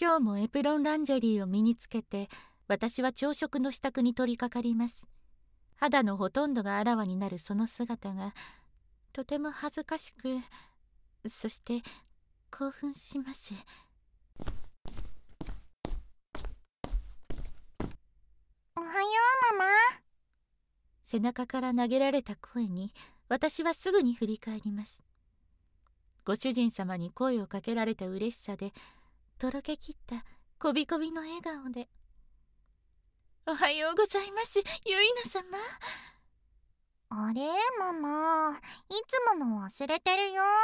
今日もエプロンランジェリーを身につけて、私は朝食の支度に取り掛かります。肌のほとんどがあらわになるその姿がとても恥ずかしく、そして興奮します。 おはよう、ママ。 背中から投げられた声に私はすぐに振り返ります。ご主人様に声をかけられた嬉しさでとろけきったこびこびの笑顔で、おはようございます、ユイナ様。 あれ、ママ、いつもの忘れてるよ。はい、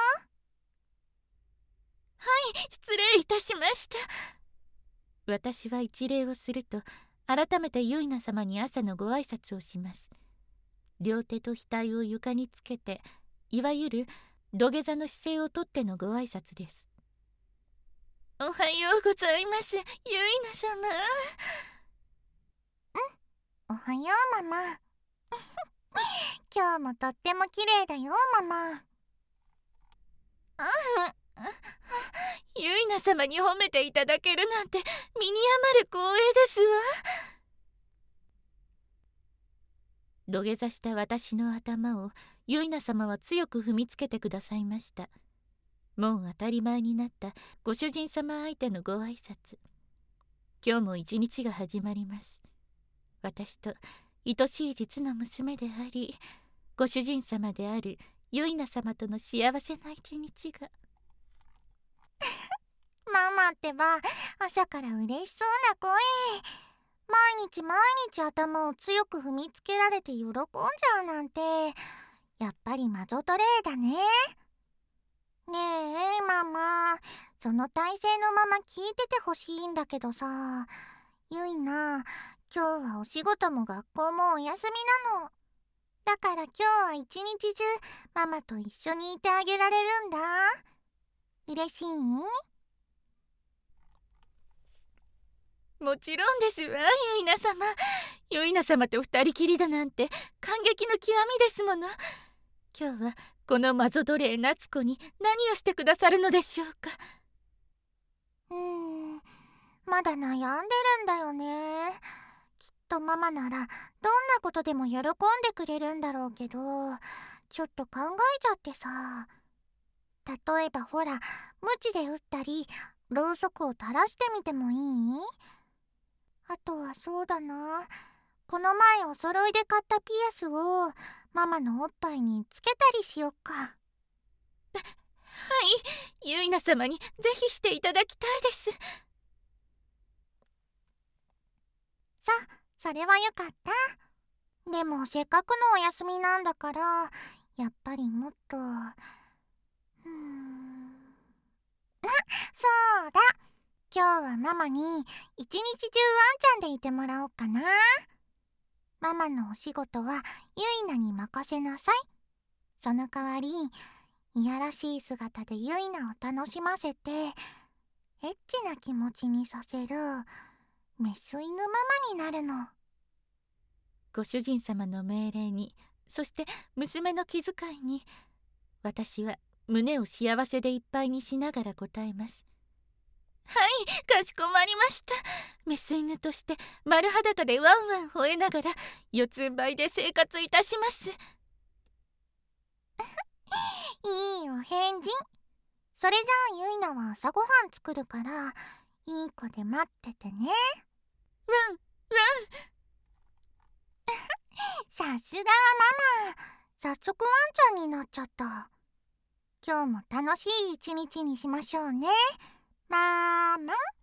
失礼いたしました。私は一礼をすると、改めてユイナ様に朝のご挨拶をします。両手と額を床につけて、いわゆる土下座の姿勢をとってのご挨拶です。おはようございます、ユイナ様。 おはよう、ママ。今日もとっても綺麗だよ、ママ。 ユイナ様に褒めていただけるなんて身に余る光栄ですわ。土下座した私の頭をユイナ様は強く踏みつけてくださいました。もう当たり前になったご主人様相手のご挨拶。今日も一日が始まります。私と愛しい実の娘であり、ご主人様であるユイナ様との幸せな一日が。 ママってば、朝から嬉しそうな声。毎日頭を強く踏みつけられて喜んじゃうなんて、やっぱりマゾトレーだね。ねえ、ママ、その体勢のまま聞いててほしいんだけどさ、ユイナ、今日はお仕事も学校もお休みなの。だから今日は一日中ママと一緒にいてあげられるんだ。嬉しい？ もちろんですわ、ユイナ様。ユイナ様と二人きりだなんて感激の極みですもの。今日はこのマゾ奴隷夏子に何をしてくださるのでしょうか。 まだ悩んでるんだよね。きっとママならどんなことでも喜んでくれるんだろうけど、ちょっと考えちゃってさ。例えばほら、鞭で打ったりろうそくを垂らしてみてもいい？あとはそうだな、この前お揃いで買ったピアスをママのおっぱいにつけたりしよっか。はい、 ユイナ様にぜひしていただきたいです。 さ、それはよかった。でもせっかくのお休みなんだから、やっぱりもっとそうだ、今日はママに一日中ワンちゃんでいてもらおうかな。ママのお仕事はユイナに任せなさい。その代わり、いやらしい姿でユイナを楽しませてエッチな気持ちにさせるメス犬ママになるの。 ご主人様の命令に、そして娘の気遣いに、私は胸を幸せでいっぱいにしながら答えます。はい、かしこまりました。メス犬として丸裸でワンワン吠えながら四つん這いで生活いたします。 いいお返事。それじゃあユイナは朝ごはん作るから、いい子で待っててね。 ワンワン。 さすがはママ、早速ワンちゃんになっちゃった。今日も楽しい一日にしましょうね、ママ。